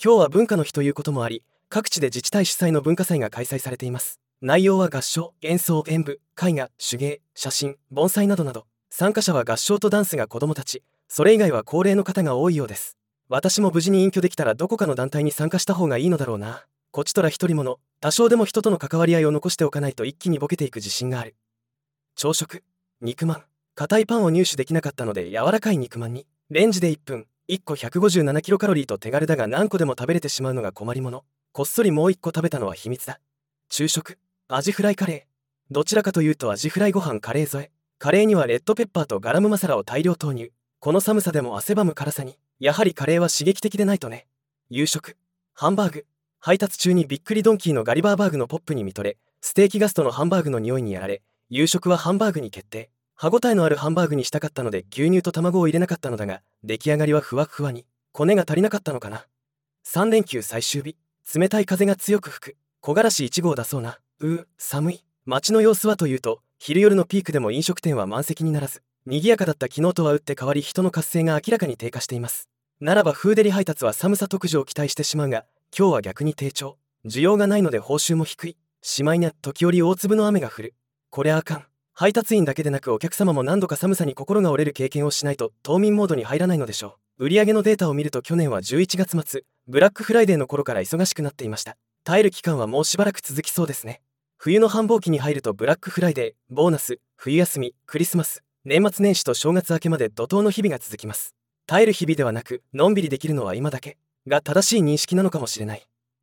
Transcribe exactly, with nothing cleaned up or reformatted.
今日は文化の日ということもあり、各地で自治体主催の文化祭が開催されています。内容は合唱、演奏、演舞、絵画、手芸、写真、盆栽などなど。参加者は合唱とダンスが子どもたち、それ以外は高齢の方が多いようです。私も無事に隠居できたらどこかの団体に参加した方がいいのだろうな。こちとら一人もの、多少でも人との関わり合いを残しておかないと一気にボケていく自信がある。朝食、肉まん。硬いパンを入手できなかったので柔らかい肉まんに、レンジでいっぷん、いっこひゃくごじゅうななキロカロリーと手軽だが何個でも食べれてしまうのが困りもの。こっそりもういっこ食べたのは秘密だ。昼食、アジフライカレー。どちらかというとアジフライご飯カレー添え。カレーにはレッドペッパーとガラムマサラを大量投入。この寒さでも汗ばむ辛さに、やはりカレーは刺激的でないとね。夕食、ハンバーグ。配達中にびっくりドンキーのガリバーバーグのポップに見とれ、ステーキガストのハンバーグの匂いにやられ、夕食はハンバーグに決定。歯ごたえのあるハンバーグにしたかったので牛乳と卵を入れなかったのだが、出来上がりはふわふわに。コネが足りなかったのかな。さん連休最終日、冷たい風が強く吹く。木枯らしいち号だそうな。うー、寒い。街の様子はというと、昼夜のピークでも飲食店は満席にならず、賑やかだった昨日とは打って変わり人の活性が明らかに低下しています。ならばフーデリ配達は寒さ特需を期待してしまうが、今日は逆に低調。需要がないので報酬も低い。しまいには時折大粒の雨が降る。これあかん。配達員だけでなくお客様も何度か寒さに心が折れる経験をしないと冬眠モードに入らないのでしょう。売上のデータを見ると去年はじゅういちがつ末、ブラックフライデーの頃から忙しくなっていました。耐える期間はもうしばらく続きそうですね。冬の繁忙期に入るとブラックフライデー、ボーナス、冬休み、クリスマス、年末年始と正月明けまで怒涛の日々が続きます。耐える日々ではなく、のんびりできるのは今だけが正しい認識なのかもしれない。